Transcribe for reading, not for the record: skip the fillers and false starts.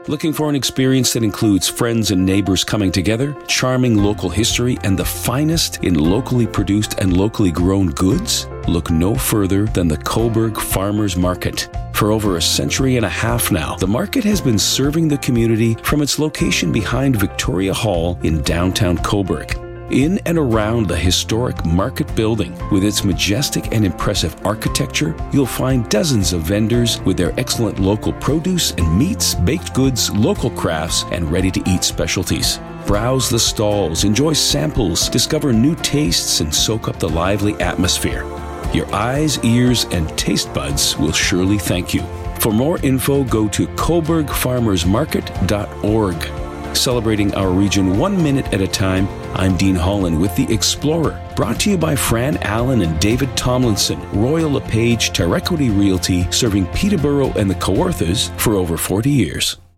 Looking for an experience that includes friends and neighbors coming together, charming local history, and the finest in locally produced and locally grown goods? Look no further than the Cobourg Farmers Market. For over a century and a half now, the market has been serving the community from its location behind Victoria Hall in downtown Cobourg. In and around the historic market building, with its majestic and impressive architecture, you'll find dozens of vendors with their excellent local produce and meats, baked goods, local crafts, and ready-to-eat specialties. Browse the stalls, enjoy samples, discover new tastes, and soak up the lively atmosphere. Your eyes, ears, and taste buds will surely thank you. For more info, go to cobourgfarmersmarket.org. Celebrating our region 1 minute at a time, I'm Dean Holland with The Explorer, brought to you by Fran Allen and David Tomlinson, Royal LePage Terrequity Realty, serving Peterborough and the Kawarthas for over 40 years.